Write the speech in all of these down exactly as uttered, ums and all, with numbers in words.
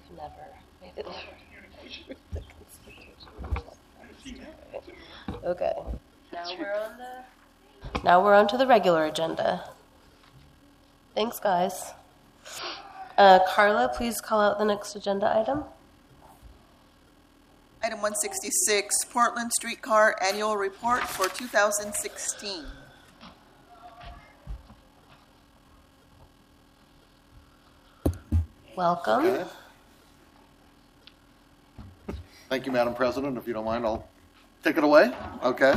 Never. Okay. Now we're on the. Now we're on to the regular agenda. Thanks, guys. Uh, Carla, please call out the next agenda item. Item one sixty-six, Portland Streetcar Annual Report for two thousand sixteen. Welcome. Okay. Thank you, Madam President. If you don't mind, I'll take it away. Okay.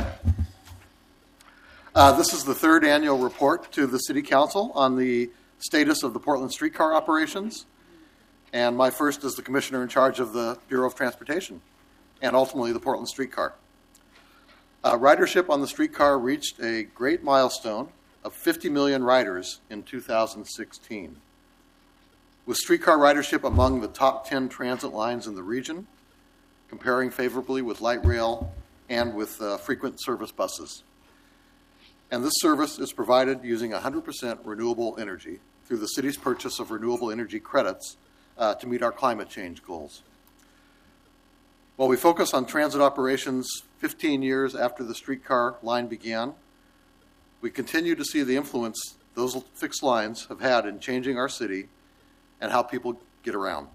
Uh, this is the third annual report to the City Council on the status of the Portland streetcar operations. And my first as the Commissioner in charge of the Bureau of Transportation and ultimately the Portland streetcar. Uh, ridership on the streetcar reached a great milestone of fifty million riders in two thousand sixteen. With streetcar ridership among the top ten transit lines in the region, comparing favorably with light rail and with uh, frequent service buses. And this service is provided using one hundred percent renewable energy through the city's purchase of renewable energy credits uh, to meet our climate change goals. While we focus on transit operations fifteen years after the streetcar line began, we continue to see the influence those fixed lines have had in changing our city and how people get around.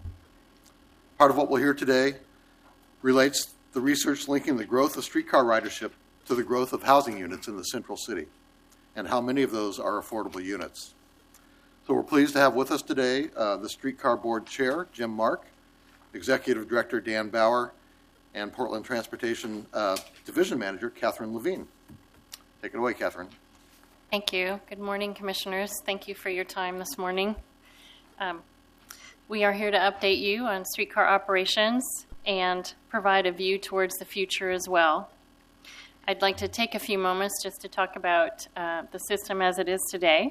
Part of what we'll hear today relates the research linking the growth of streetcar ridership to the growth of housing units in the central city and how many of those are affordable units. So we're pleased to have with us today uh, the Streetcar Board Chair, Jim Mark, Executive Director Dan Bauer, and Portland Transportation uh, Division Manager, Catherine Levine. Take it away, Catherine. Thank you. Good morning, Commissioners. Thank you for your time this morning. Um, we are here to update you on streetcar operations and provide a view towards the future as well. I'd like to take a few moments just to talk about uh, the system as it is today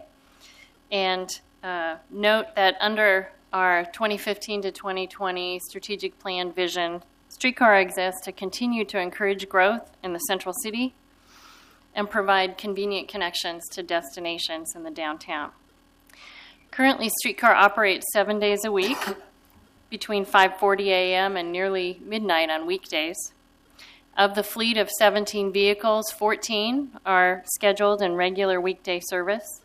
and uh, note that under our twenty fifteen to twenty twenty strategic plan vision, streetcar exists to continue to encourage growth in the central city and provide convenient connections to destinations in the downtown. Currently, streetcar operates seven days a week between five forty a.m. and nearly midnight on weekdays. Of the fleet of seventeen vehicles, fourteen are scheduled in regular weekday service.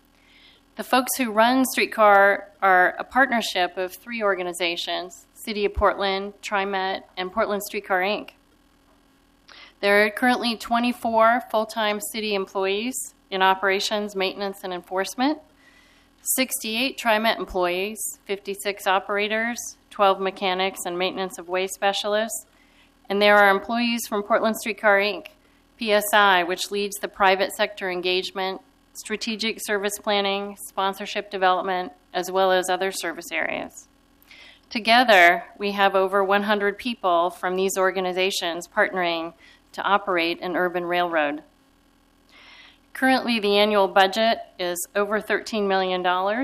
The folks who run streetcar are a partnership of three organizations, City of Portland, TriMet, and Portland Streetcar Incorporated. There are currently twenty-four full-time city employees in operations, maintenance, and enforcement, sixty-eight TriMet employees, fifty-six operators, twelve mechanics and maintenance of way specialists, and there are employees from Portland Streetcar Incorporated, P S I, which leads the private sector engagement, strategic service planning, sponsorship development, as well as other service areas. Together, we have over one hundred people from these organizations partnering to operate an urban railroad. Currently, the annual budget is over thirteen million dollars,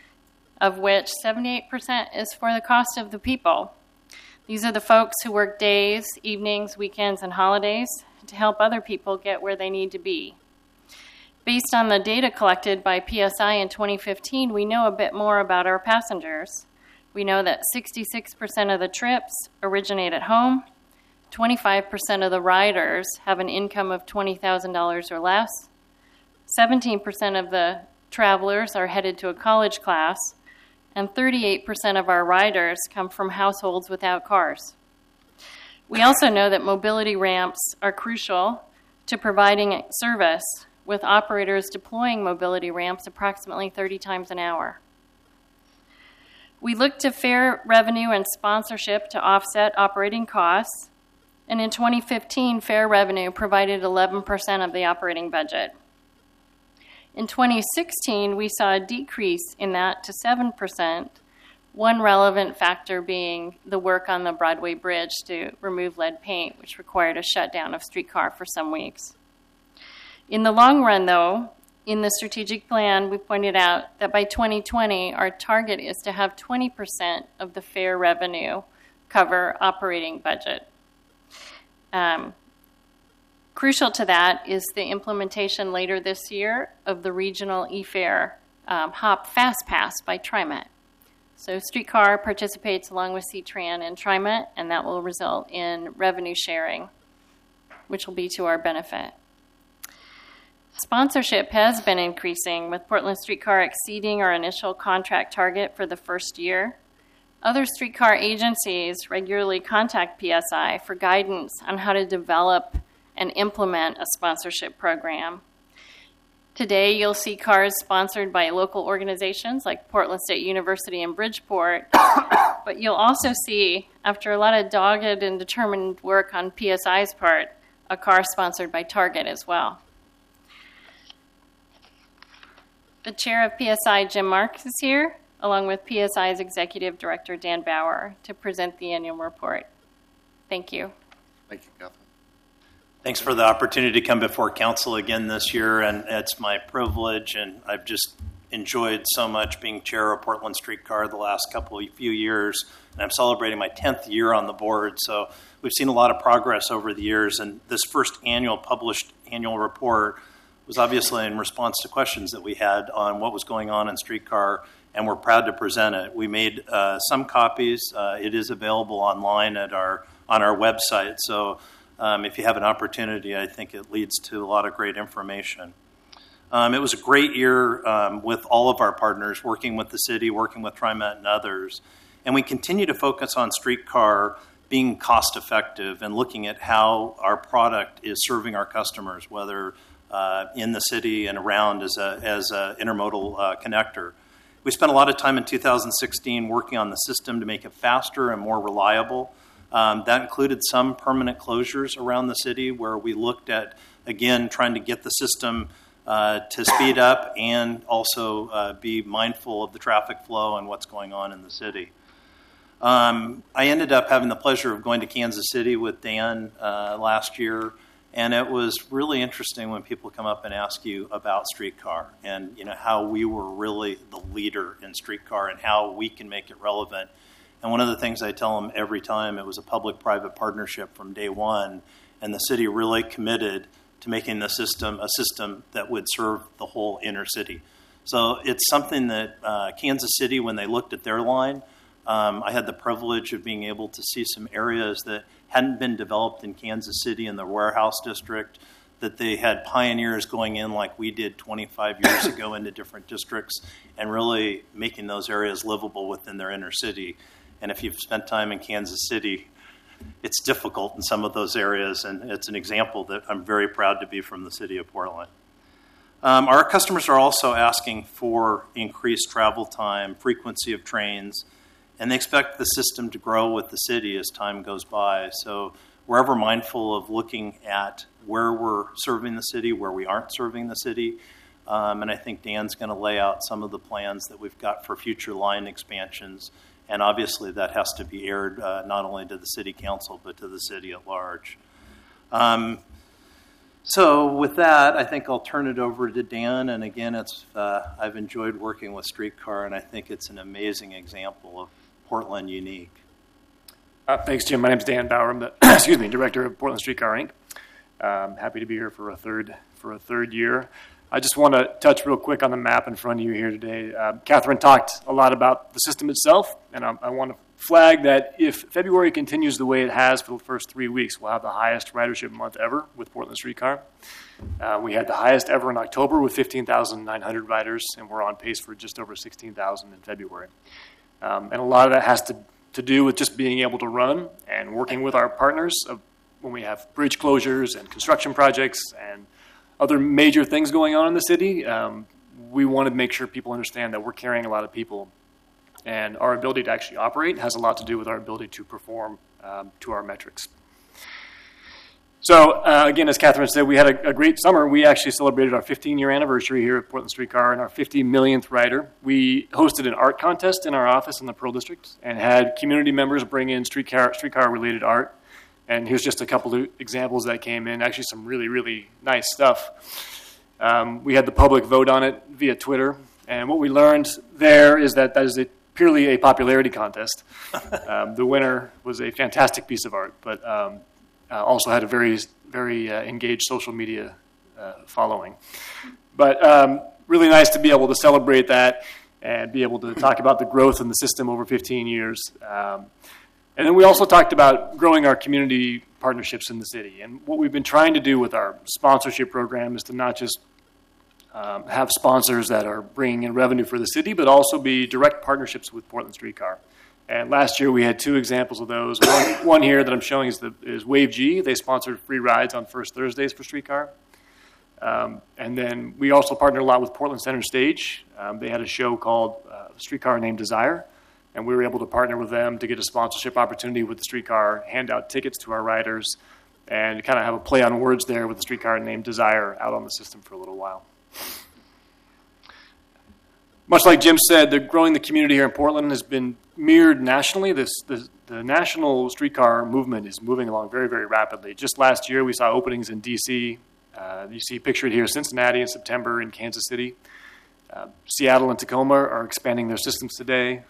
of which seventy-eight percent is for the cost of the people. These are the folks who work days, evenings, weekends, and holidays to help other people get where they need to be. Based on the data collected by P S I in twenty fifteen, we know a bit more about our passengers. We know that sixty-six percent of the trips originate at home, twenty-five percent of the riders have an income of twenty thousand dollars or less, seventeen percent of the travelers are headed to a college class, and thirty-eight percent of our riders come from households without cars. We also know that mobility ramps are crucial to providing service, with operators deploying mobility ramps approximately thirty times an hour. We look to fare revenue and sponsorship to offset operating costs, and in twenty fifteen, fare revenue provided eleven percent of the operating budget. In twenty sixteen, we saw a decrease in that to seven percent, one relevant factor being the work on the Broadway Bridge to remove lead paint, which required a shutdown of streetcar for some weeks. In the long run, though, in the strategic plan, we pointed out that by twenty twenty, our target is to have twenty percent of the fare revenue cover operating budget. Um, Crucial to that is the implementation later this year of the regional e-fare um, HOP Fast Pass by TriMet. So Streetcar participates along with C-Tran and TriMet, and that will result in revenue sharing, which will be to our benefit. Sponsorship has been increasing, with Portland Streetcar exceeding our initial contract target for the first year. Other streetcar agencies regularly contact P S I for guidance on how to develop and implement a sponsorship program. Today, you'll see cars sponsored by local organizations like Portland State University and Bridgeport, but you'll also see, after a lot of dogged and determined work on P S I's part, a car sponsored by Target as well. The chair of P S I, Jim Marks, is here, along with P S I's Executive Director, Dan Bauer, to present the annual report. Thank you. Thank you, Catherine. Thanks for the opportunity to come before council again this year, and it's my privilege, and I've just enjoyed so much being chair of Portland Streetcar the last couple of few years, and I'm celebrating my tenth year on the board, so we've seen a lot of progress over the years, and this first annual published annual report was obviously in response to questions that we had on what was going on in Streetcar, and we're proud to present it. We made uh, some copies. Uh, it is available online at our on our website, so Um, if you have an opportunity, I think it leads to a lot of great information. Um, it was a great year um, with all of our partners, working with the city, working with TriMet and others. And we continue to focus on Streetcar being cost effective and looking at how our product is serving our customers, whether uh, in the city and around as a as an intermodal uh, connector. We spent a lot of time in two thousand sixteen working on the system to make it faster and more reliable. Um, that included some permanent closures around the city where we looked at, again, trying to get the system uh, to speed up and also uh, be mindful of the traffic flow and what's going on in the city. Um, I ended up having the pleasure of going to Kansas City with Dan uh, last year, and it was really interesting when people come up and ask you about Streetcar and, you know, how we were really the leader in Streetcar and how we can make it relevant. And one of the things I tell them every time, it was a public-private partnership from day one, and the city really committed to making the system a system that would serve the whole inner city. So it's something that uh, Kansas City, when they looked at their line, um, I had the privilege of being able to see some areas that hadn't been developed in Kansas City in the warehouse district, that they had pioneers going in like we did twenty-five years ago into different districts and really making those areas livable within their inner city. And if you've spent time in Kansas City, it's difficult in some of those areas, and it's an example that I'm very proud to be from the city of Portland. Um, our customers are also asking for increased travel time, frequency of trains, and they expect the system to grow with the city as time goes by. So we're ever mindful of looking at where we're serving the city, where we aren't serving the city. Um, and I think Dan's going to lay out some of the plans that we've got for future line expansions. And obviously that has to be aired uh, not only to the city council, but to the city at large. Um, so with that, I think I'll turn it over to Dan. And again, it's uh, I've enjoyed working with Streetcar, and I think it's an amazing example of Portland unique. Uh, thanks, Jim. My name's Dan Bauer. I'm the excuse me, director of Portland Streetcar Incorporated. Um, happy to be here for a third for a third year. I just want to touch real quick on the map in front of you here today. Uh, Catherine talked a lot about the system itself, and I, I want to flag that if February continues the way it has for the first three weeks, we'll have the highest ridership month ever with Portland Streetcar. Uh, we had the highest ever in October with fifteen thousand nine hundred riders, and we're on pace for just over sixteen thousand in February. Um, and a lot of that has to, to do with just being able to run and working with our partners of, when we have bridge closures and construction projects and other major things going on in the city. Um, we want to make sure people understand that we're carrying a lot of people, and our ability to actually operate has a lot to do with our ability to perform um, to our metrics. So uh, again, as Catherine said, we had a, a great summer. We actually celebrated our fifteen-year anniversary here at Portland Streetcar and our fifty millionth rider. We hosted an art contest in our office in the Pearl District and had community members bring in streetcar streetcar-related art. And here's just a couple of examples that came in, actually some really, really nice stuff. Um, we had the public vote on it via Twitter. And what we learned there is that that is a, purely a popularity contest. Um, the winner was a fantastic piece of art, but um, uh, also had a very, very uh, engaged social media uh, following. But um, really nice to be able to celebrate that. and be able to talk about the growth in the system over fifteen years. Um, and then we also talked about growing our community partnerships in the city. And what we've been trying to do with our sponsorship program is to not just um, have sponsors that are bringing in revenue for the city, but also be direct partnerships with Portland Streetcar. And last year we had two examples of those. One, one here that I'm showing is, the, is Wave G. They sponsored free rides on first Thursdays for Streetcar. Um, and then we also partnered a lot with Portland Center Stage. Um, they had a show called uh, Streetcar Named Desire, and we were able to partner with them to get a sponsorship opportunity with the Streetcar, hand out tickets to our riders, and kind of have a play on words there with the Streetcar Named Desire out on the system for a little while. Much like Jim said, the growing the community here in Portland has been mirrored nationally. This, the, the national streetcar movement is moving along very, very rapidly. Just last year, we saw openings in D C. Uh, you see pictured here Cincinnati in September, in Kansas City. Uh, Seattle and Tacoma are expanding their systems today.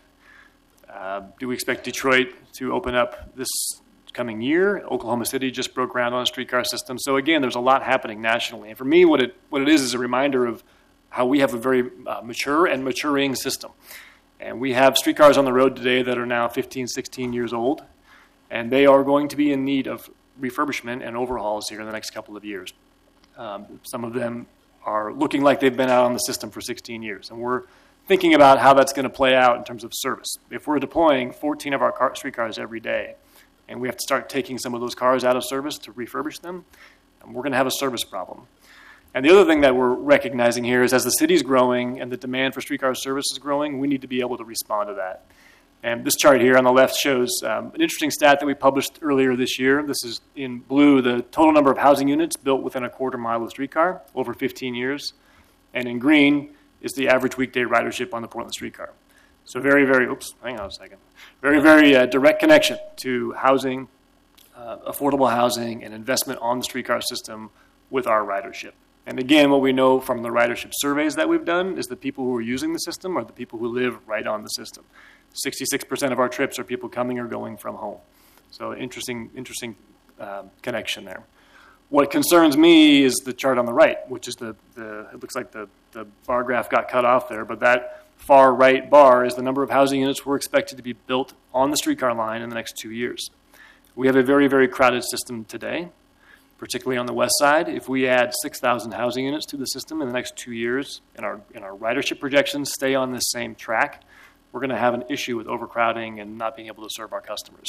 Uh, do we expect Detroit to open up this coming year? Oklahoma City just broke ground on a streetcar system. So again, there's a lot happening nationally. And for me, what it what it is is a reminder of how we have a very uh, mature and maturing system. And we have streetcars on the road today that are now fifteen, sixteen years old, and they are going to be in need of refurbishment and overhauls here in the next couple of years. Um, some of them are looking like they've been out on the system for sixteen years, and we're thinking about how that's going to play out in terms of service. If we're deploying fourteen of our car- streetcars every day, and we have to start taking some of those cars out of service to refurbish them, we're going to have a service problem. And the other thing that we're recognizing here is as the city's growing and the demand for streetcar service is growing, we need to be able to respond to that. And this chart here on the left shows um, an interesting stat that we published earlier this year. This is in blue, the total number of housing units built within a quarter mile of streetcar over fifteen years. And in green is the average weekday ridership on the Portland streetcar. So very, very, oops, hang on a second. Very, very uh, direct connection to housing, uh, affordable housing, and investment on the streetcar system with our ridership. And again, what we know from the ridership surveys that we've done is the people who are using the system are the people who live right on the system. sixty-six percent of our trips are people coming or going from home. So interesting, interesting uh, connection there. What concerns me is the chart on the right, which is the, the it looks like the, the bar graph got cut off there, but that far right bar is the number of housing units we're expected to be built on the streetcar line in the next two years. We have a very, very crowded system today, particularly on the west side. If we add six thousand housing units to the system in the next two years, and our, and our ridership projections stay on this same track, we're going to have an issue with overcrowding and not being able to serve our customers.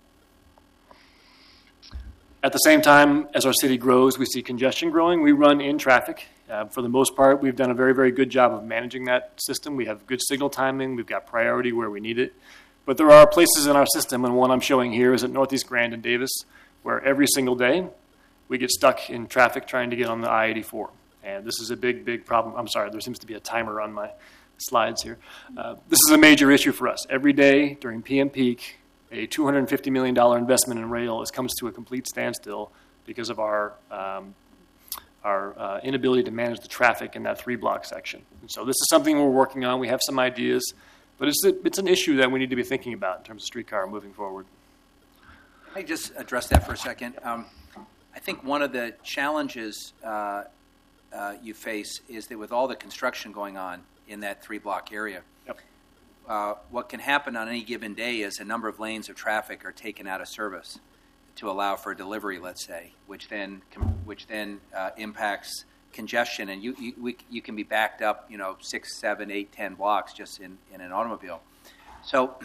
At the same time, as our city grows, we see congestion growing. We run in traffic. Uh, for the most part, we've done a very, very good job of managing that system. We have good signal timing. We've got priority where we need it. But there are places in our system, and one I'm showing here is at Northeast Grand and Davis, where every single day we get stuck in traffic trying to get on the I eighty-four. And this is a big, big problem. I'm sorry, there seems to be a timer on my slides here. Uh, this is a major issue for us. Every day during P M peak, a two hundred fifty million dollars investment in rail is, comes to a complete standstill because of our um, our uh, inability to manage the traffic in that three-block section. And so this is something we're working on. We have some ideas, but it's, a, it's an issue that we need to be thinking about in terms of streetcar moving forward. Let me just address that for a second. Um, I think one of the challenges uh, uh, you face is that with all the construction going on in that three-block area, Yep. uh, what can happen on any given day is a number of lanes of traffic are taken out of service to allow for delivery, let's say, which then which then uh, impacts congestion, and you you, we, you can be backed up, you know, six, seven, eight, ten blocks just in, in an automobile. So,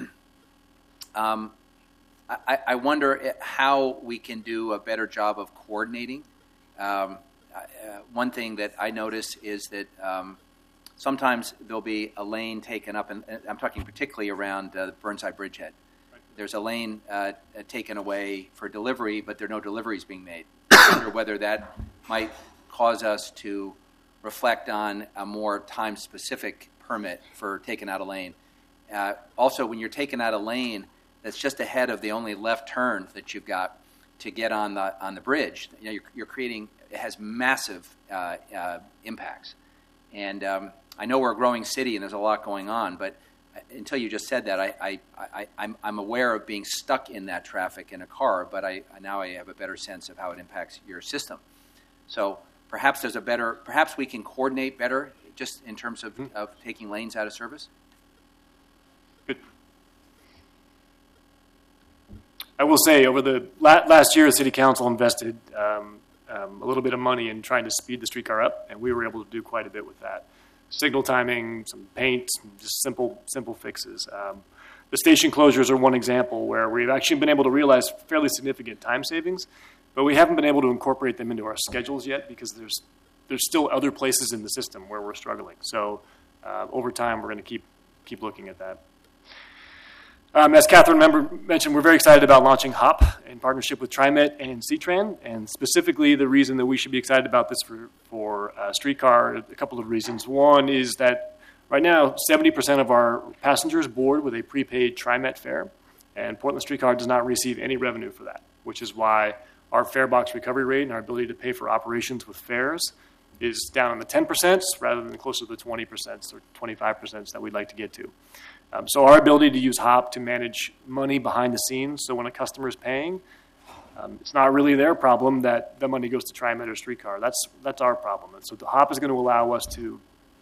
um, I, I wonder how we can do a better job of coordinating. Um, uh, one thing that I notice is that um, sometimes there'll be a lane taken up, and I'm talking particularly around uh, Burnside Bridgehead. There's a lane uh, taken away for delivery, but there are no deliveries being made. I wonder whether that might cause us to reflect on a more time-specific permit for taking out a lane. Uh, also, when you're taking out a lane that's just ahead of the only left turn that you've got to get on the on the bridge, you know, you're, you're creating, it has massive uh, uh, impacts. And um, I know we're a growing city and there's a lot going on, but until you just said that, I, I, I, I'm, I'm aware of being stuck in that traffic in a car, but I now I have a better sense of how it impacts your system. So perhaps there's a better, perhaps we can coordinate better just in terms of, mm-hmm. of taking lanes out of service? I will say, over the la- last year, the City Council invested um, um, a little bit of money in trying to speed the streetcar up, and we were able to do quite a bit with that. Signal timing, some paint, just simple, simple fixes. Um, the station closures are one example where we've actually been able to realize fairly significant time savings, but we haven't been able to incorporate them into our schedules yet because there's there's still other places in the system where we're struggling. So uh, over time, we're going to keep keep looking at that. Um, as Catherine member mentioned, we're very excited about launching HOP in partnership with TriMet and C-Tran, and specifically the reason that we should be excited about this for, for uh, streetcar, a couple of reasons. One is that right now, seventy percent of our passengers board with a prepaid TriMet fare, and Portland Streetcar does not receive any revenue for that, which is why our fare box recovery rate and our ability to pay for operations with fares is down in the ten percent rather than closer to the twenty percent or twenty-five percent that we'd like to get to. Um, so our ability to use HOP to manage money behind the scenes, so when a customer is paying, um, it's not really their problem that the money goes to TriMet or Streetcar. That's that's our problem. And so the HOP is going to allow us to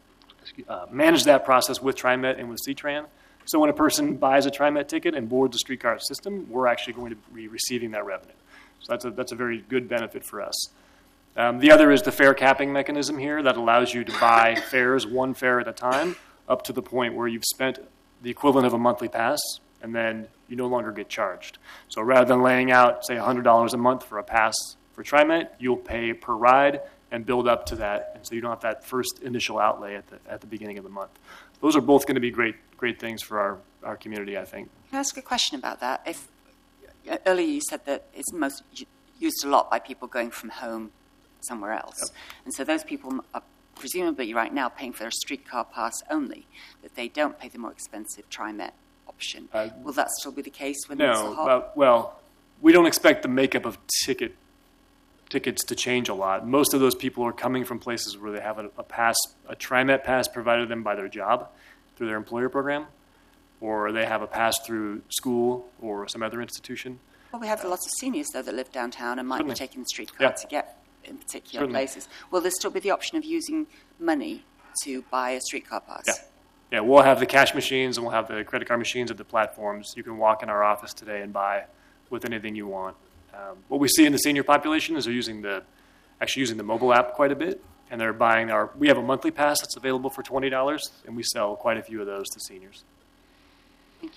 uh, manage that process with TriMet and with C-Tran. So when a person buys a TriMet ticket and boards a Streetcar system, we're actually going to be receiving that revenue. So that's a, that's a very good benefit for us. Um, the other is the fare capping mechanism here that allows you to buy fares one fare at a time up to the point where you've spent the equivalent of a monthly pass, and then you no longer get charged. So rather than laying out, say, one hundred dollars a month for a pass for TriMet, you'll pay per ride and build up to that, and so you don't have that first initial outlay at the at the beginning of the month. Those are both going to be great great things for our, our community, I think. Can I ask a question about that? If earlier you said that it's most used a lot by people going from home somewhere else, yep. And so those people are presumably right now paying for their streetcar pass only, that they don't pay the more expensive TriMet option. Uh, Will that still be the case when no, it's a hop? Uh, well, we don't expect the makeup of ticket tickets to change a lot. Most of those people are coming from places where they have a, a pass, a TriMet pass provided them by their job through their employer program, or they have a pass through school or some other institution. Well, we have lots of seniors, though, that live downtown and might Certainly. be taking the streetcar Yeah. to get in particular Certainly. places. Will there still be the option of using money to buy a streetcar pass? Yeah. Yeah, we'll have the cash machines and we'll have the credit card machines at the platforms. You can walk in our office today and buy with anything you want. Um, what we see in the senior population is they're using the, actually using the mobile app quite a bit, and they're buying our, we have a monthly pass that's available for twenty dollars, and we sell quite a few of those to seniors. Thank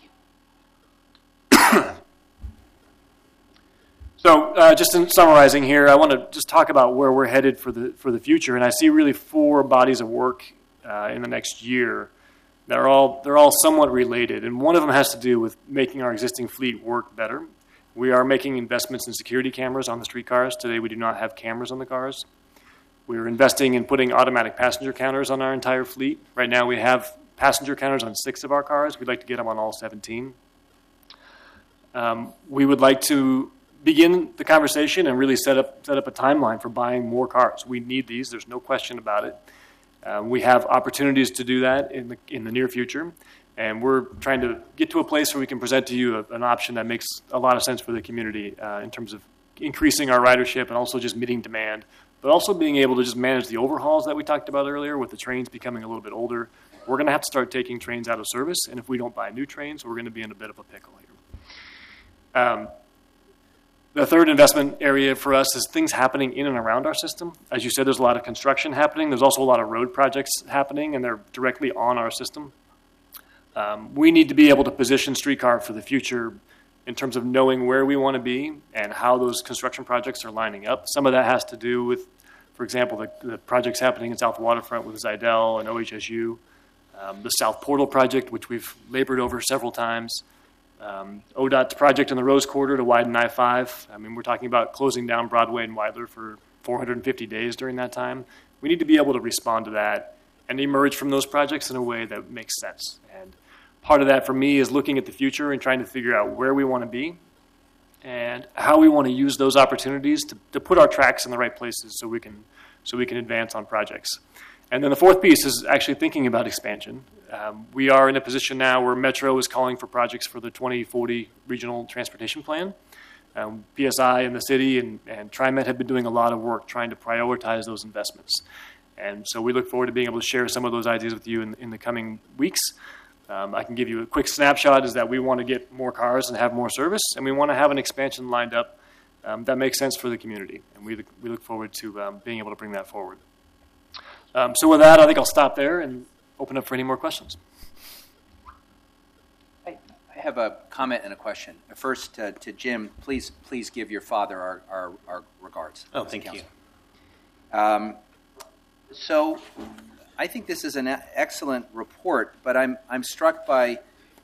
you. So uh, just in summarizing here, I want to just talk about where we're headed for the for the future, and I see really four bodies of work uh, in the next year that are all they're all somewhat related, and one of them has to do with making our existing fleet work better. We are making investments in security cameras on the streetcars. Today, we do not have cameras on the cars. We are investing in putting automatic passenger counters on our entire fleet. Right now, we have passenger counters on six of our cars. We'd like to get them on all seventeen. Um, we would like to begin the conversation and really set up set up a timeline for buying more cars. We need these. There's no question about it. Uh, we have opportunities to do that in the in the near future, and we're trying to get to a place where we can present to you a, an option that makes a lot of sense for the community uh, in terms of increasing our ridership and also just meeting demand, but also being able to just manage the overhauls that we talked about earlier with the trains becoming a little bit older. We're going to have to start taking trains out of service, and if we don't buy new trains, we're going to be in a bit of a pickle here. Um, The third investment area for us is things happening in and around our system. As you said, there's a lot of construction happening. There's also a lot of road projects happening, and they're directly on our system. Um, we need to be able to position Streetcar for the future in terms of knowing where we want to be and how those construction projects are lining up. Some of that has to do with, for example, the, the projects happening in South Waterfront with Zidell and O H S U, um, the South Portal project, which we've labored over several times. Um, O D O T's project in the Rose Quarter to widen I five. I mean, we're talking about closing down Broadway and Weidler for four hundred fifty days during that time. We need to be able to respond to that and emerge from those projects in a way that makes sense. And part of that for me is looking at the future and trying to figure out where we want to be and how we want to use those opportunities to, to put our tracks in the right places so we can so we can advance on projects. And then the fourth piece is actually thinking about expansion. Um, we are in a position now where Metro is calling for projects for the twenty forty Regional Transportation Plan. Um, P S I and the city and, and TriMet have been doing a lot of work trying to prioritize those investments. And so we look forward to being able to share some of those ideas with you in, in the coming weeks. Um, I can give you a quick snapshot is that we want to get more cars and have more service, and we want to have an expansion lined up um, that makes sense for the community. And we look, we look forward to um, being able to bring that forward. Um, so with that, I think I'll stop there and open up for any more questions. I have a comment and a question. First, uh, to Jim, please please give your father our, our, our regards. Oh, thank you. Um, so I think this is an excellent report, but I'm I'm struck by,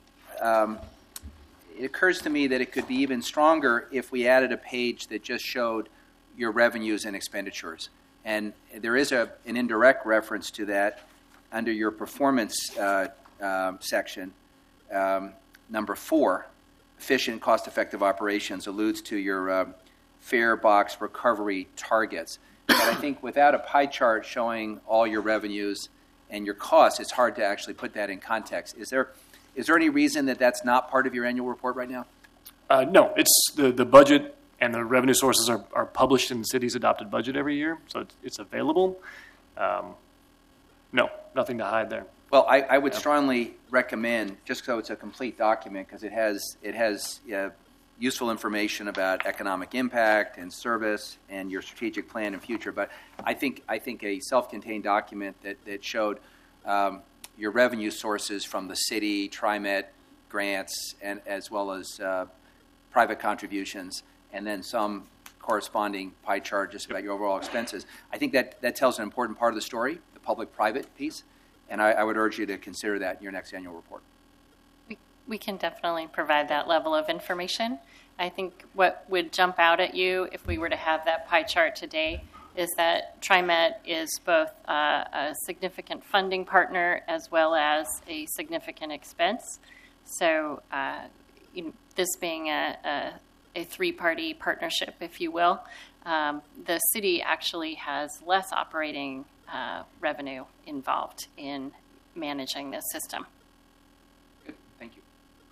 um, it occurs to me that it could be even stronger if we added a page that just showed your revenues and expenditures. And there is a, an indirect reference to that under your performance uh, uh, section. Um, number four, efficient, cost-effective operations, alludes to your uh, fare box recovery targets. But I think without a pie chart showing all your revenues and your costs, it's hard to actually put that in context. Is there is there any reason that that's not part of your annual report right now? Uh, no, it's the, the budget and the revenue sources are, are published in the city's adopted budget every year, so it's, it's available. Um, no, nothing to hide there. Well, I, I would strongly recommend, just so it's a complete document, because it has it has uh, useful information about economic impact and service and your strategic plan and future. But I think I think a self-contained document that that showed um, your revenue sources from the city, TriMet grants, and as well as uh, private contributions, and then some corresponding pie chart just about your overall expenses. I think that that tells an important part of the story, the public-private piece. And I, I would urge you to consider that in your next annual report. We, we can definitely provide that level of information. I think what would jump out at you if we were to have that pie chart today is that TriMet is both uh, a significant funding partner as well as a significant expense. So uh, you know, this being a, a, a three-party partnership, if you will, um, the city actually has less operating Uh, revenue involved in managing this system. Good, thank you.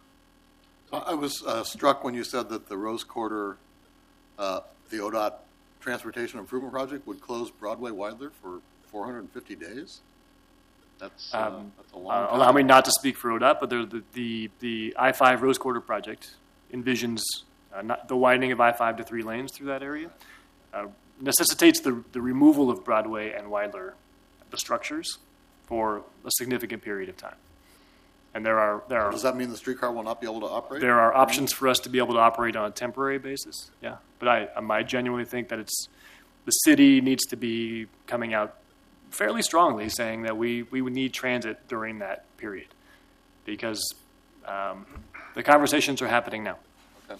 I was uh, struck when you said that the Rose Quarter, uh, the O D O T Transportation Improvement Project would close Broadway Wilder for four hundred fifty days. That's, uh, Um, that's a long uh, time. allow me not to speak for O D O T, but the, the, the I five Rose Quarter project envisions uh, not the widening of I five to three lanes through that area. Uh, necessitates the, the removal of Broadway and Wilder, the structures, for a significant period of time. And there are there are Does that mean the streetcar will not be able to operate? there are options for us to be able to operate on a temporary basis. Yeah, but I I genuinely think that it's the city needs to be coming out fairly strongly saying that we we would need transit during that period, because um, the conversations are happening now. Okay.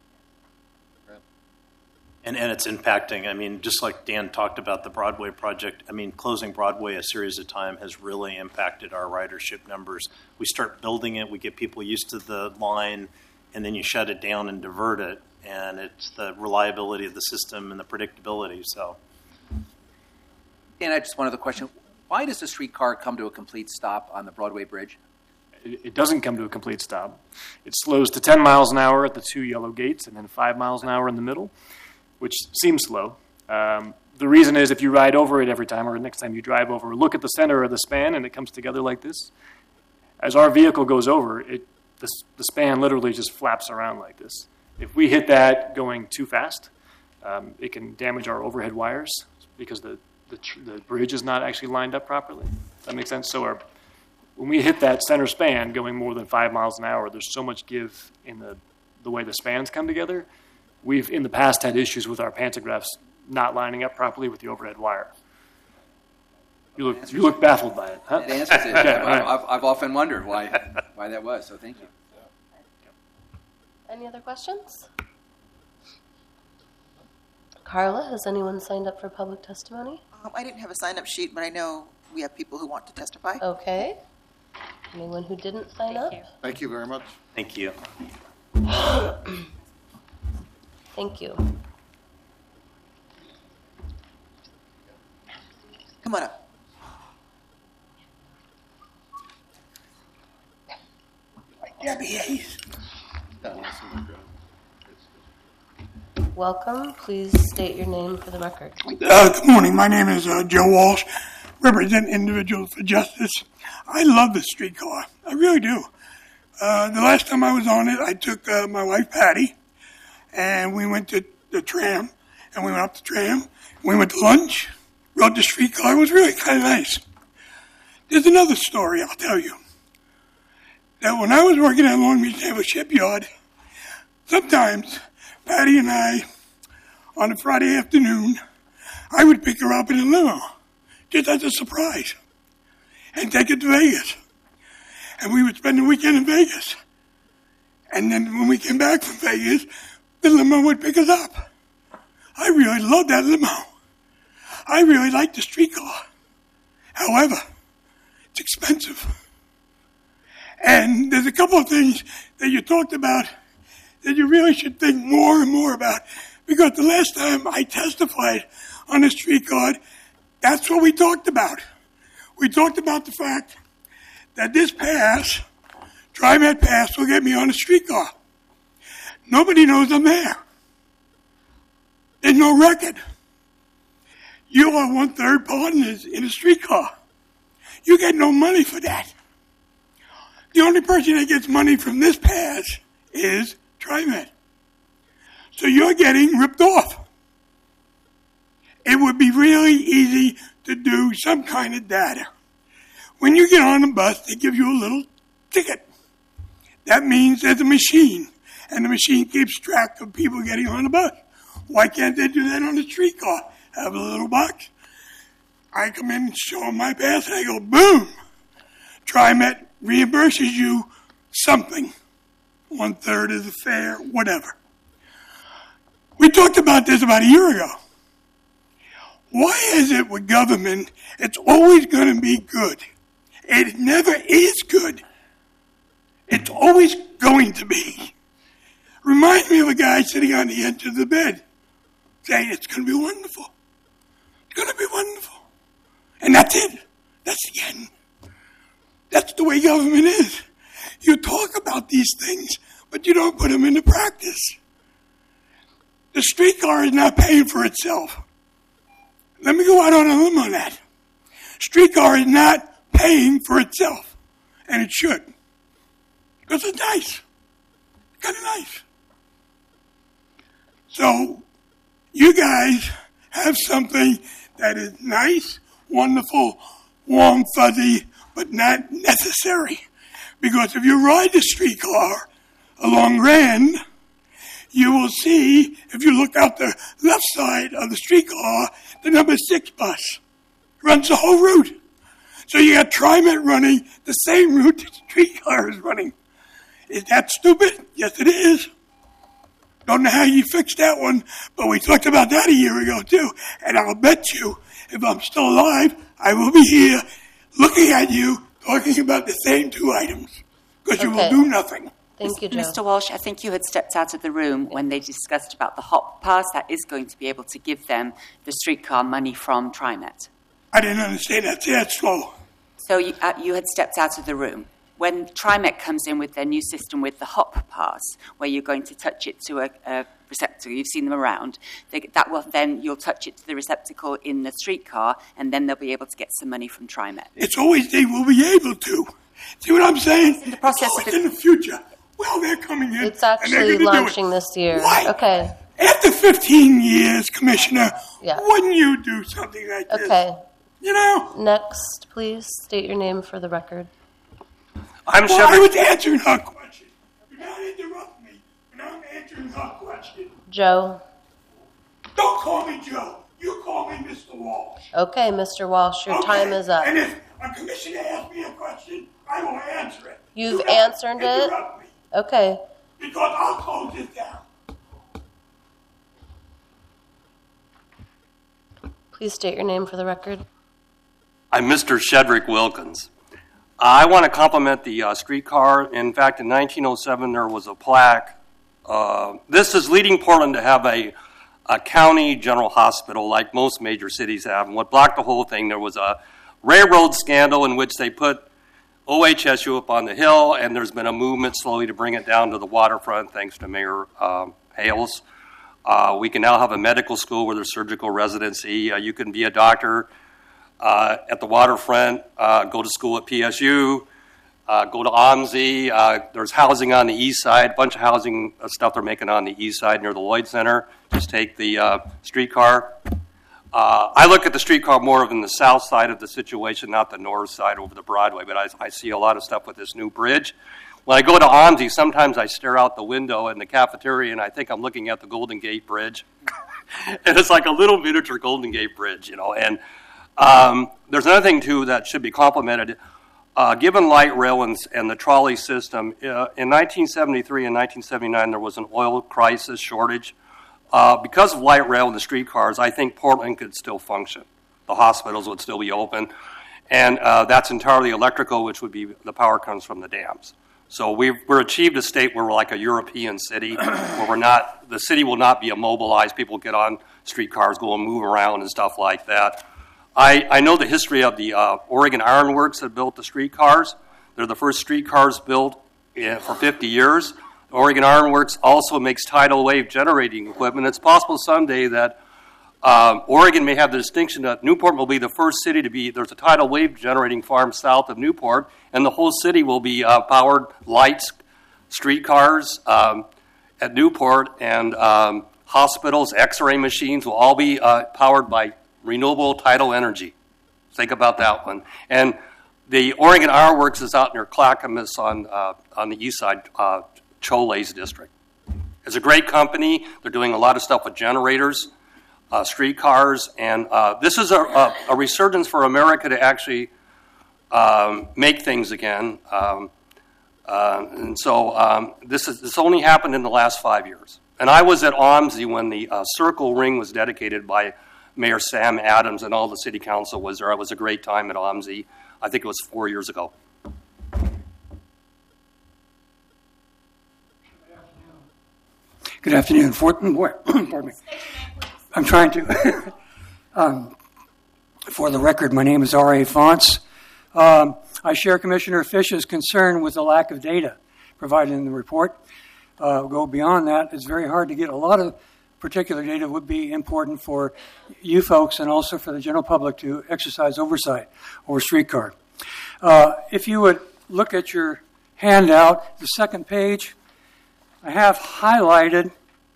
And, and it's impacting, I mean, just like Dan talked about the Broadway project, I mean, closing Broadway a series of time has really impacted our ridership numbers. We start building it, we get people used to the line, and then you shut it down and divert it, and it's the reliability of the system and the predictability, so. And I just one other question. Why does the streetcar come to a complete stop on the Broadway Bridge? It, it doesn't come to a complete stop. It slows to ten miles an hour at the two yellow gates and then five miles an hour in the middle, which seems slow. Um, the reason is if you ride over it every time or next time you drive over, look at the center of the span and it comes together like this. As our vehicle goes over, it the, the span literally just flaps around like this. If we hit that going too fast, um, it can damage our overhead wires because the, the, tr- the bridge is not actually lined up properly. Does that make sense? So our, when we hit that center span going more than five miles an hour, there's so much give in the, the way the spans come together. We've, in the past, had issues with our pantographs not lining up properly with the overhead wire. You look, you look baffled by it, huh? That answers it. Yeah, I've, right. I've, I've often wondered why why that was, so thank you. Any other questions? Carla, has anyone signed up for public testimony? Um, I didn't have a sign-up sheet, but I know we have people who want to testify. Okay. Anyone who didn't sign Thank up? you. Thank you very much. Thank you. Thank you. Come on up. Debbie Hayes. Welcome. Please state your name for the record. Uh, good morning. My name is uh, Joe Walsh, represent individuals for justice. I love the streetcar. I really do. Uh, the last time I was on it, I took uh, my wife Patty, and we went to the tram, and we went up the tram. We went to lunch, rode the streetcar. It was really kind of nice. There's another story I'll tell you. That when I was working at Long Beach Naval Shipyard, sometimes Patty and I, on a Friday afternoon, I would pick her up in a limo, just as a surprise, and take her to Vegas. And we would spend the weekend in Vegas. And then when we came back from Vegas, the limo would pick us up. I really loved that limo. I really liked the streetcar. However, it's expensive. And there's a couple of things that you talked about that you really should think more and more about. Because the last time I testified on a streetcar, that's what we talked about. We talked about the fact that this pass, TriMet pass, will get me on a streetcar. Nobody knows I'm there. There's no record. You are one-third partners in a streetcar. You get no money for that. The only person that gets money from this pass is TriMet. So you're getting ripped off. It would be really easy to do some kind of data. When you get on the bus, they give you a little ticket. That means there's a machine, and the machine keeps track of people getting on the bus. Why can't they do that on the streetcar? Have a little box. I come in and show them my pass, and I go, boom! TriMet reimburses you something. One-third of the fare, whatever. We talked about this about a year ago. Why is it with government, it's always going to be good? It never is good. It's always going to be. Reminds me of a guy sitting on the edge of the bed saying, it's going to be wonderful. It's going to be wonderful. And that's it. That's the end. That's the way government is. You talk about these things, but you don't put them into practice. The streetcar is not paying for itself. Let me go out on a limb on that. Streetcar is not paying for itself, and it should. Because it's nice. It's kind of nice. So, you guys have something that is nice, wonderful, warm, fuzzy, but not necessary. Because if you ride the streetcar along Grand, you will see, if you look out the left side of the streetcar, the number six bus runs the whole route. So you got TriMet running the same route the streetcar is running. Is that stupid? Yes, it is. Don't know how you fixed that one, but we talked about that a year ago, too. And I'll bet you, if I'm still alive, I will be here looking at you, talking about the same two items, because you will do nothing. Thank you, Joe. Mister Walsh, I think you had stepped out of the room when they discussed about the HOP pass. That is going to be able to give them the streetcar money from TriMet. I didn't understand that. Say that slow. So you, uh, you had stepped out of the room. When TriMet comes in with their new system with the HOP pass, where you're going to touch it to a, a receptacle, you've seen them around, they, that will then you'll touch it to the receptacle in the streetcar, and then they'll be able to get some money from TriMet. It's always they will be able to. See what I'm saying? In the process it's of in the future. Well, they're coming in. It's actually launching this year. Why? Okay. After fifteen years, Commissioner, Yeah. wouldn't you do something like this? Okay. You know? Next, please state your name for the record. I'm Well, I Shepard. was answering her question. Do not interrupt me when I'm answering her question. Joe. Don't call me Joe. You call me Mister Walsh. Okay, Mister Walsh, your Okay? time is up. And if a commissioner asks me a question, I will answer it. You've Do not answered it? interrupt me, Okay. because I'll close this down. Please state your name for the record. I'm Mister Shedrick Wilkins. I want to compliment the uh, streetcar. In fact, in nineteen oh seven, there was a plaque. Uh, this is leading Portland to have a, a county general hospital like most major cities have. And what blocked the whole thing, there was a railroad scandal in which they put O H S U up on the hill, and there's been a movement slowly to bring it down to the waterfront, thanks to Mayor um, Hales. Uh, we can now have a medical school where there's surgical residency. Uh, you can be a doctor uh, at the waterfront, uh, go to school at P S U, uh, go to O M S I. Uh, there's housing on the east side, a bunch of housing stuff they're making on the east side near the Lloyd Center. Just take the uh, streetcar. Uh, I look at the streetcar more of in the south side of the situation, not the north side over the Broadway, but I, I see a lot of stuff with this new bridge. When I go to O M S I, sometimes I stare out the window in the cafeteria and I think I'm looking at the Golden Gate Bridge. And it's like a little miniature Golden Gate Bridge, you know. And um, there's another thing, too, that should be complimented. Uh, given light rail and, and the trolley system, uh, in nineteen seventy-three and nineteen seventy-nine, there was an oil crisis shortage. Uh, because of light rail and the streetcars, I think Portland could still function. The hospitals would still be open. And uh, that's entirely electrical, which would be the power comes from the dams. So we've we're achieved a state where we're like a European city, where we're not, the city will not be immobilized. People get on streetcars, go and move around and stuff like that. I, I know the history of the uh, Oregon Iron Works that built the streetcars. They're the first streetcars built uh, for fifty years. Oregon Iron Works also makes tidal wave generating equipment. It's possible someday that um, Oregon may have the distinction that Newport will be the first city to be, there's a tidal wave generating farm south of Newport, and the whole city will be uh, powered lights, streetcars um, at Newport, and um, hospitals, x-ray machines will all be uh, powered by renewable tidal energy. Think about that one. And the Oregon Iron Works is out near Clackamas on, uh, on the east side, uh, Chole's district. It's a great company. They're doing a lot of stuff with generators, uh, streetcars, and uh, this is a, a, a resurgence for America to actually um, make things again. Um, uh, and so um, this is this only happened in the last five years. And I was at O M S I when the uh, Circle Ring was dedicated by Mayor Sam Adams, and all the city council was there. It was a great time at O M S I. I think it was four years ago. Good afternoon, Fort, pardon me. I'm trying to. um, for the record, my name is R A Fonts. Um, I share Commissioner Fish's concern with the lack of data provided in the report. Uh, go beyond that, it's very hard to get a lot of particular data would be important for you folks and also for the general public to exercise oversight over streetcar. Uh, if you would look at your handout, the second page, I have highlighted,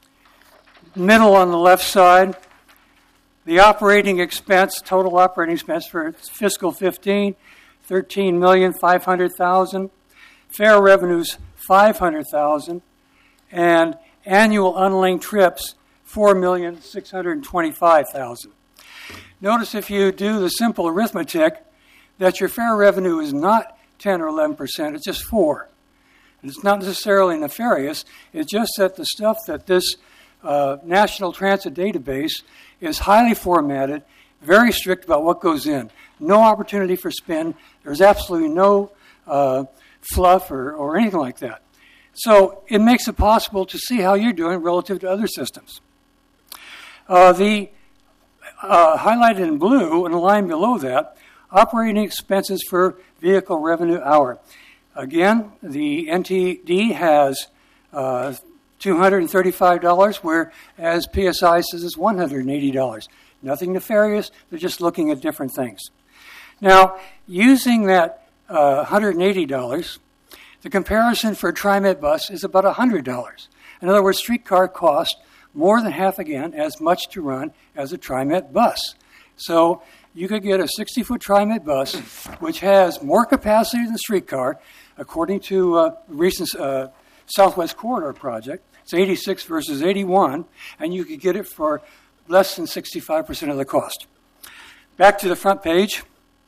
middle on the left side, the operating expense, total operating expense for fiscal fifteen, thirteen million five hundred thousand dollars, fare revenues five hundred thousand dollars, and annual unlinked trips four million six hundred twenty-five thousand dollars. Notice if you do the simple arithmetic that your fare revenue is not ten or eleven percent, it's just four. It's not necessarily nefarious. It's just that the stuff that this uh, National Transit Database is highly formatted, very strict about what goes in. No opportunity for spin. There's absolutely no uh, fluff or, or anything like that. So it makes it possible to see how you're doing relative to other systems. Uh, the uh, highlighted in blue and a line below that, operating expenses for vehicle revenue hour. Again, the N T D has uh, two hundred thirty-five dollars, whereas P S I says it's one hundred eighty dollars. Nothing nefarious, they're just looking at different things. Now, using that uh, one hundred eighty dollars, the comparison for a TriMet bus is about one hundred dollars. In other words, streetcar cost more than half again as much to run as a TriMet bus. So you could get a sixty-foot TriMet bus, which has more capacity than the streetcar, according to a uh, recent uh, Southwest Corridor project. It's eighty-six versus eighty-one, and you could get it for less than sixty-five percent of the cost. Back to the front page.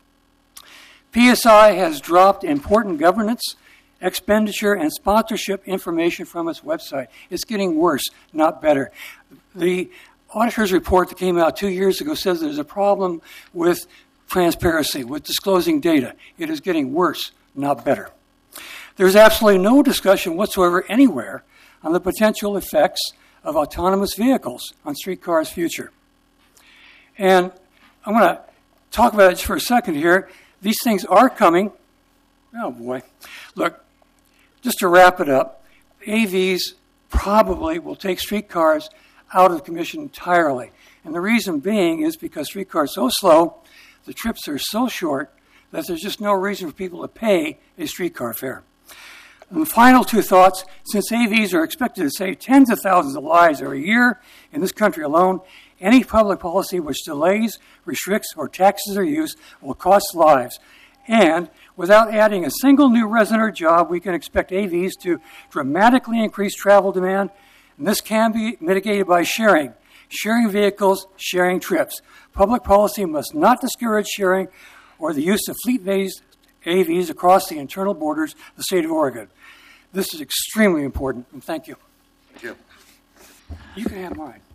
P S I has dropped important governance, expenditure, and sponsorship information from its website. It's getting worse, not better. The auditor's report that came out two years ago says there's a problem with transparency, with disclosing data. It is getting worse, not better. There's absolutely no discussion whatsoever anywhere on the potential effects of autonomous vehicles on streetcars' future. And I'm going to talk about it just for a second here. These things are coming. Oh, boy. Look, just to wrap it up, A Vs probably will take streetcars out of commission entirely. And the reason being is because streetcars are so slow, the trips are so short that there's just no reason for people to pay a streetcar fare. And the final two thoughts, since A Vs are expected to save tens of thousands of lives every year in this country alone, any public policy which delays, restricts, or taxes their use will cost lives. And without adding a single new resident or job, we can expect A Vs to dramatically increase travel demand, and this can be mitigated by sharing. Sharing vehicles, sharing trips. Public policy must not discourage sharing or the use of fleet-based A Vs across the internal borders of the state of Oregon. This is extremely important, and thank you. Thank you. You can have mine.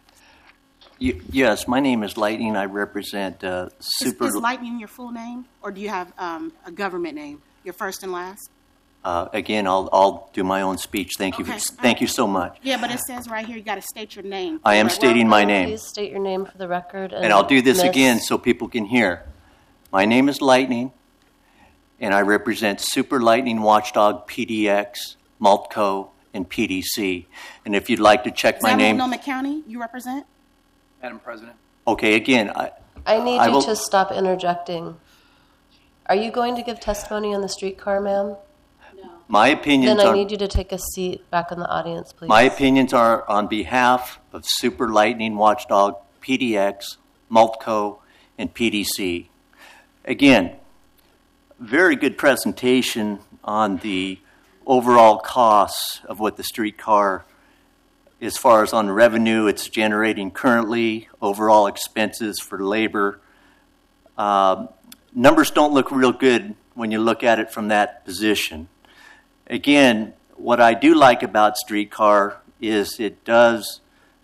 Y- Yes, my name is Lightning. I represent uh, Super. Is, is Lightning your full name, or do you have um, a government name, your first and last? Uh, again, I'll I'll do my own speech. Thank you. Okay. Thank you so much. Yeah, but it says right here you got to state your name. I am Right. stating my name, Please state your name for the record. And, and I'll do this Miss- again so people can hear. My name is Lightning, and I represent Super Lightning Watchdog P D X, Maltco, and P D C. And if you'd like to check Is my that name, Multnomah County you represent? Madam President? okay. Again, I I need I you will- to stop interjecting. Are you going to give testimony on the streetcar, ma'am? my opinions Then I are. need you to take a seat back in the audience, please. My opinions are on behalf of Super Lightning Watchdog, P D X, Maltco, and P D C. Again, very good presentation on the overall costs of what the streetcar, as far as on revenue it's generating currently, overall expenses for labor. Um, numbers don't look real good when you look at it from that position. Again, what I do like about streetcar is it does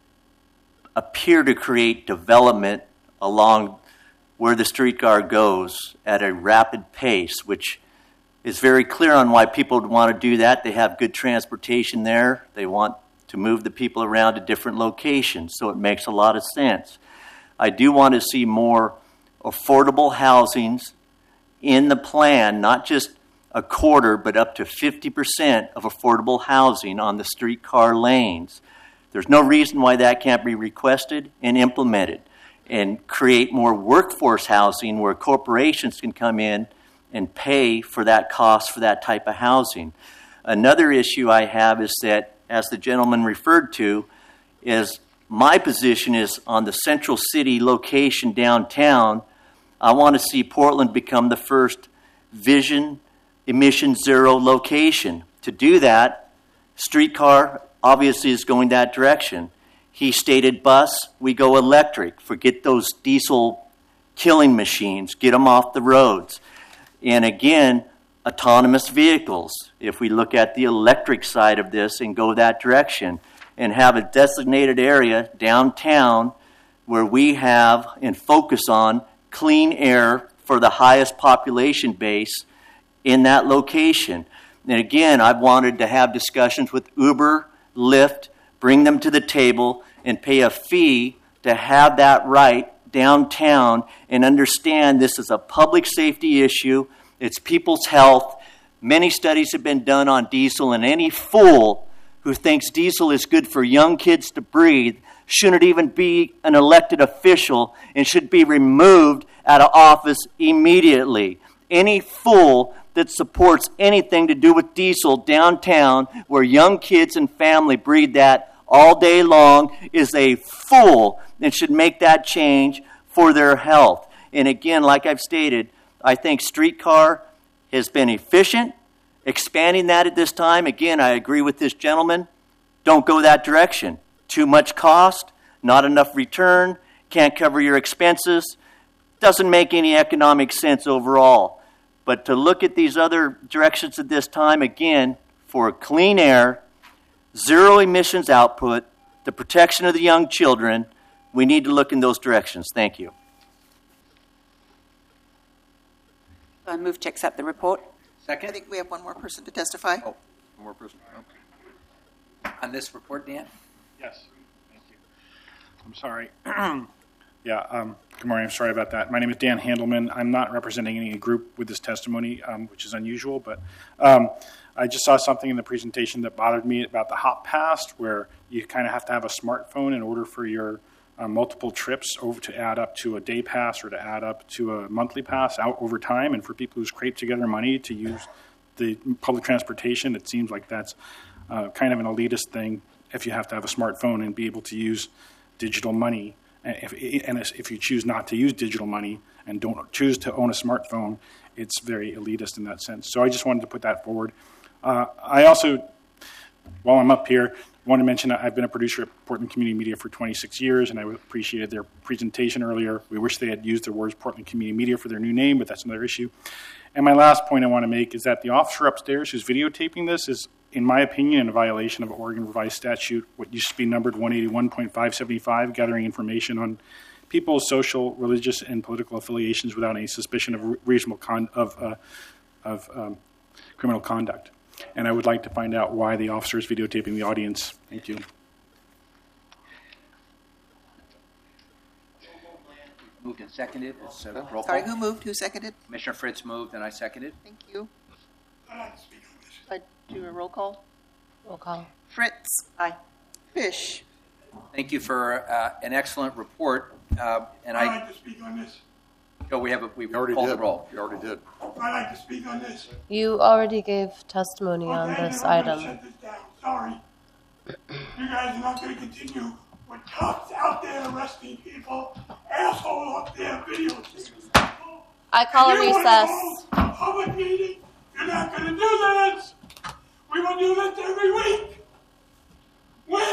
appear to create development along where the streetcar goes at a rapid pace, which is very clear on why people would want to do that. They have good transportation there. They want to move the people around to different locations, so it makes a lot of sense. I do want to see more affordable housings in the plan, not just a quarter, but up to fifty percent of affordable housing on the streetcar lanes. There's no reason why that can't be requested and implemented, and create more workforce housing where corporations can come in and pay for that cost for that type of housing. Another issue I have is that, as the gentleman referred to, is my position is on the central city location downtown. I want to see Portland become the first vision emission zero location. To do that, streetcar obviously is going that direction. He stated bus, we go electric. Forget those diesel killing machines. Get them off the roads. And again, autonomous vehicles. If we look at the electric side of this and go that direction and have a designated area downtown where we have and focus on clean air for the highest population base in that location. And again, I've wanted to have discussions with Uber, Lyft, bring them to the table and pay a fee to have that right downtown and understand this is a public safety issue. It's people's health. Many studies have been done on diesel, and any fool who thinks diesel is good for young kids to breathe shouldn't even be an elected official and should be removed out of office immediately. Any fool that supports anything to do with diesel downtown where young kids and family breathe that all day long is a fool and should make that change for their health. And again, like I've stated, I think streetcar has been efficient. Expanding that at this time, again, I agree with this gentleman. Don't go that direction. Too much cost, not enough return, can't cover your expenses. Doesn't make any economic sense overall. But to look at these other directions at this time, again, for clean air, zero emissions output, the protection of the young children, we need to look in those directions. Thank you. I move to accept the report. Second? I think we have one more person to testify. Oh, one more person. Okay. On this report, Dan? Yes, thank you. I'm sorry. yeah, um, good morning. I'm sorry about that. My name is Dan Handelman. I'm not representing any group with this testimony, um, which is unusual, but um, I just saw something in the presentation that bothered me about the Hop Pass, where you kind of have to have a smartphone in order for your uh, multiple trips over to add up to a day pass or to add up to a monthly pass out over time. And for people who scrape together money to use the public transportation, it seems like that's uh, kind of an elitist thing if you have to have a smartphone and be able to use digital money. And if, and if you choose not to use digital money and don't choose to own a smartphone, it's very elitist in that sense. So I just wanted to put that forward. Uh, I also, while I'm up here, want to mention that I've been a producer at Portland Community Media for twenty-six years, and I appreciated their presentation earlier. We wish they had used the words Portland Community Media for their new name, but that's another issue. And my last point I want to make is that the officer upstairs who's videotaping this is, in my opinion, in a violation of Oregon Revised Statute, what used to be numbered one eighty-one point five seventy-five, gathering information on people's social, religious, and political affiliations without any suspicion of reasonable con- of uh, of um, criminal conduct. And I would like to find out why the officer is videotaping the audience. Thank you. Moved and seconded. It's, uh, roll Sorry, call. who moved? Who seconded? Commissioner Fritz moved and I seconded. Thank you. I do a roll call. Roll call. Fritz. Aye. Fish. Thank you for uh, an excellent report. Uh, and I'd I, like to speak on this. oh, we have a, we already called did. the roll. You already did. I'd like to speak on this. You already gave testimony on Okay, this then I'm gonna item. shut this down. Sorry. You guys are not going to continue with cops out there arresting people, asshole up there videotaping people. I call a You wanna recess. hold a public meeting? You're not going to do this. We will do this every week.